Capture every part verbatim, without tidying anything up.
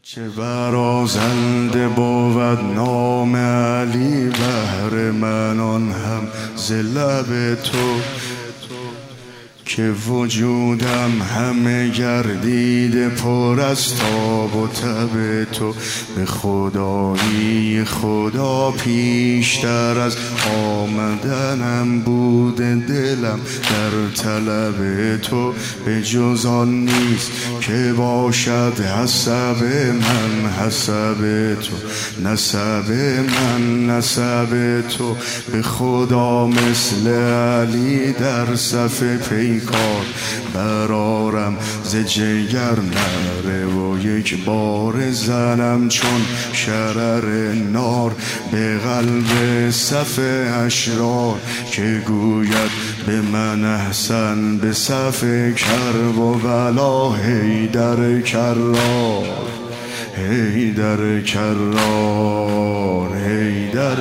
چه برازنده بود نام علی بهر من آن هم ز لب تو، که وجودم همه گردیده پر از تاب و تب تو. به خدایی خدا پیشتر از آمدنم بوده دلم در طلب تو. به جز آن نیست که باشد حسب من حسب تو، نسب من نسب تو. به خدا مثل علی در صف پیکار برارم ز جگر نره و یک بار زنم چون شرر نار به قلب صف اشرار، که گوید به من احسن به صف کرب و بلا. حیدر کرار حیدر کرار حیدر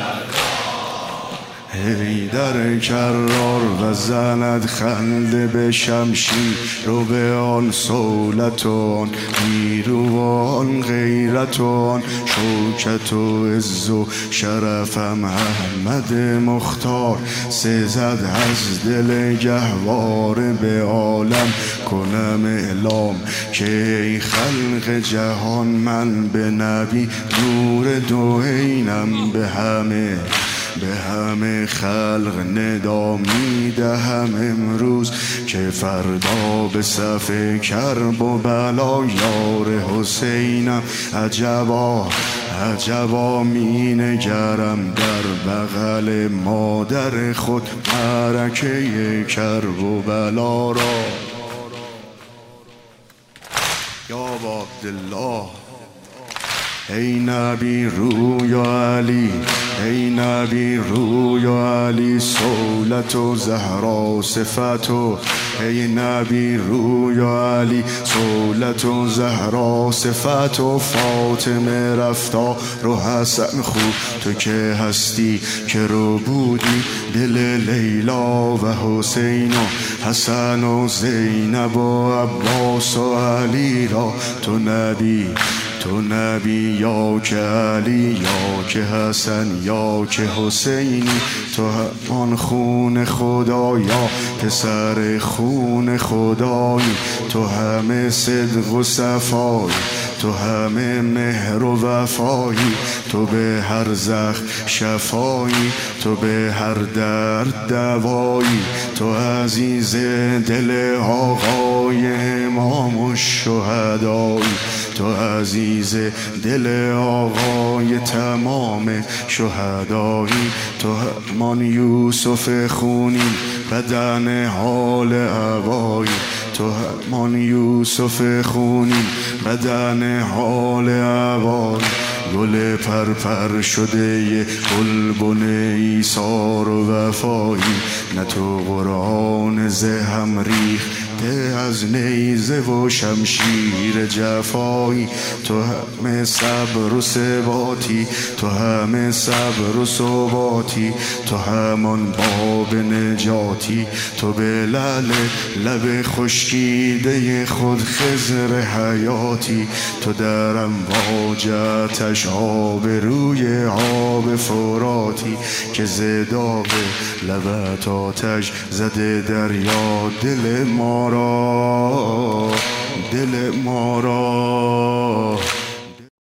حیدر کرار. و زند خنده به شمشیر رو به آن صولت و آن نیرو و آن غیرت و آن شوکت و عز و شرفم احمد مختار. سزد از دل گهواره به عالم کنم اعلام، که ای خلق جهان من به نبی نور دو عینم. به همه به همه خلق ندا میدهم امروز، که فردا به صف کرب و بلا یار حسینم. عجبا عجبا می نگرم در بغل مادر خود معرکه کرب و بلا را. یا عبدالله ای نبی روی علی، ای نبی روی علی صولت و زهرا صفت و، ای نبی روی علی صولت و زهرا صفت و. فاطمه رفتار و حسن خوب تو که هستی که رو بودی دل لیلا و حسین و حسن و زینب و عباس و علی را. تو نبی تو نبی یا که علی یا که حسن یا که حسینی. تو همان خون خدا یا پسر خون خدایی. تو همه صدق و صفایی، تو همه مهر و وفایی. تو به هر زخم شفایی، تو به هر درد دوایی. تو عزیز دل آقای امام الشهدایی، تو عزیز دل آقای تمام شهدایی. تو همان یوسف خونین بدن حال هوایی، تو همان یوسف خونین بدن حال هوایی. گل پرپر شده گلبن ایثار و وفایی. نه تو قرآن زهم ریخته از نیزه و شمشیر جفایی. تو همه صبر و ثباتی، تو همه صبر و ثباتی. تو همان باب نجاتی، تو به لعل لب خشکیده خود خضر حیاتی. تو در امواج آتش آب روی آب فراتی، که زداغ لبت آتش زده دریا دل ما را دل ما را.